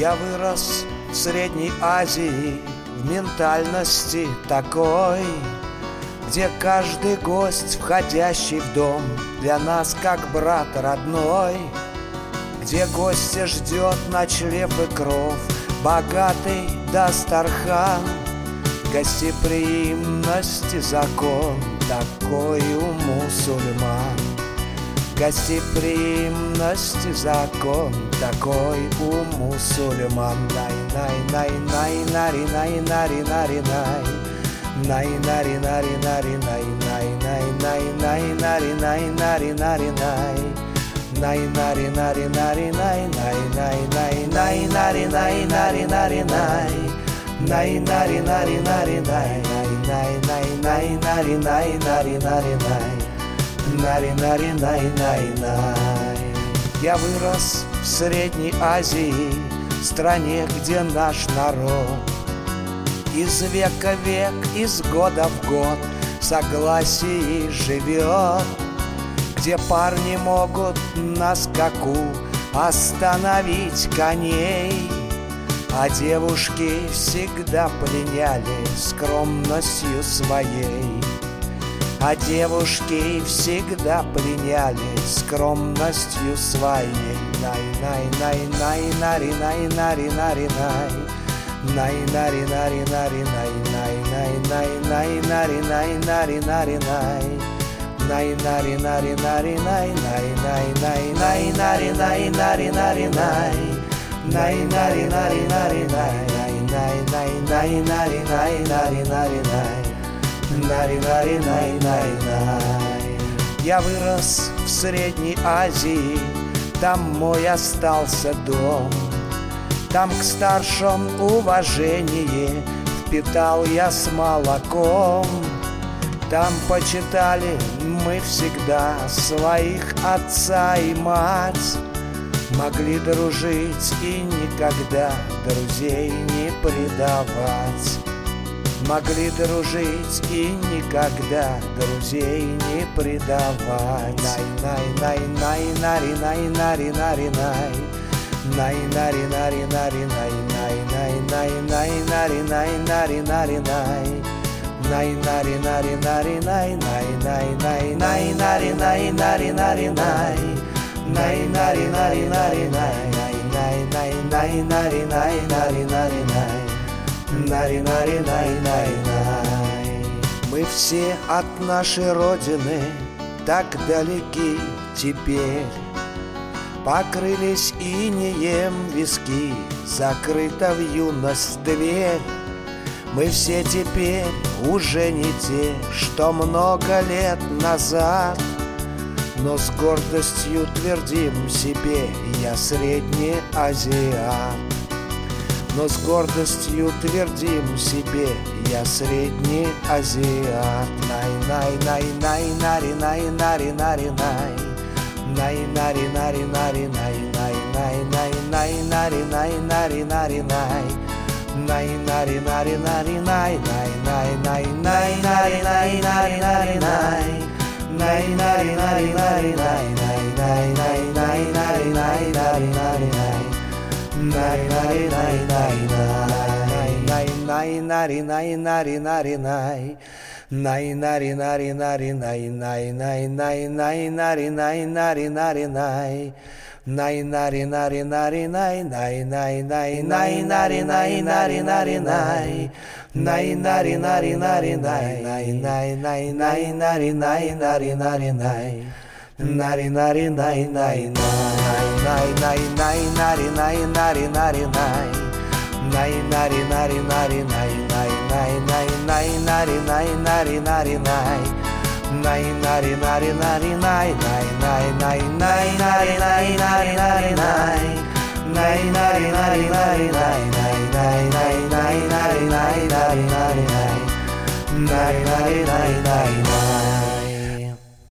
Я вырос в Средней Азии, в ментальности такой, где каждый гость, входящий в дом, для нас как брат родной, где гостя ждет ночлег и кров, богатый дастархан, гостеприимности закон такой у мусульман. Гостеприимности закон такой у мусульман. Най-най-най-най-нари-нари-нари-най. Най-нари-нари-нари-най-най-най-нари-нари-нари-най. Най-нари-нари-нари-най-най-най-най-нари-нари-нари-най. Най-нари-нари-нари-най-най-най-нари-нари-нари-най. Нари-нари-най-най-най. Я вырос в Средней Азии, стране, где наш народ из века в век, из года в год в согласии живет, где парни могут на скаку остановить коней, а девушки всегда пленяли скромностью своей. А девушки всегда пленяли скромностью своей. Най-най-най-най-нари-нари-нари-най. Най-нари-нари-нари-най-най-най-нари-нари-нари-нари-най. Най-нари-нари-нари-най-най-най-нари-нари-нари-най. Най-нари-нари-нари-най-най-най-нари-нари-нари-най. Нари-нари-най-най-най. Я вырос в Средней Азии, там мой остался дом. Там к старшим уважение впитал я с молоком. Там почитали мы всегда своих отца и мать, могли дружить и никогда друзей не предавать. Могли дружить и никогда друзей не предавать. Най-най-най-най-нари-нари-нари-най. Най-нари-нари-нари-най-най-най-нари-нари-нари-нари-най. Най-нари-нари-нари-най-най-най-нари-нари-нари-най. Най-нари-нари-нари-най-най-най-нари-нари-нари-най. Нари-нари-най-най-най. Мы все от нашей Родины так далеки теперь, покрылись инеем виски, закрыта в юность дверь. Мы все теперь уже не те, что много лет назад, но с гордостью твердим себе: я средний азиат. Но с гордостью твердим себе: я средний азиат. Най-най-най-най-нари-нари-нари-нари-най. Най-нари-нари-нари-най-най-най-нари-нари-нари-нари-най. Най-нари-нари-нари-най-най-най-нари-нари-нари-най. Най-нари-нари-нари-най-най-нари-нари-нари-нари-най. Най-нари-нари-нари-нари-нари-нари-нари-най. Най-нари-нари-нари-най-най-нари-нари-нари-нари-най. Най-нари-нари-нари-най-най-нари-нари-нари-нари-най. Най-нари-нари-нари-най-най-нари-нари-нари-нари-най. Нари-нари-най-най-най-нари-нари-нари-нари-най. Най-нари-нари-нари-най-най-нари-нари-нари-нари-най. Най-нари-нари-нари-най-най-нари-нари-нари-нари-най. Най-нари-нари-нари-най-най-нари-нари-нари-нари-нари-нари. Нари-нари-най-най-най.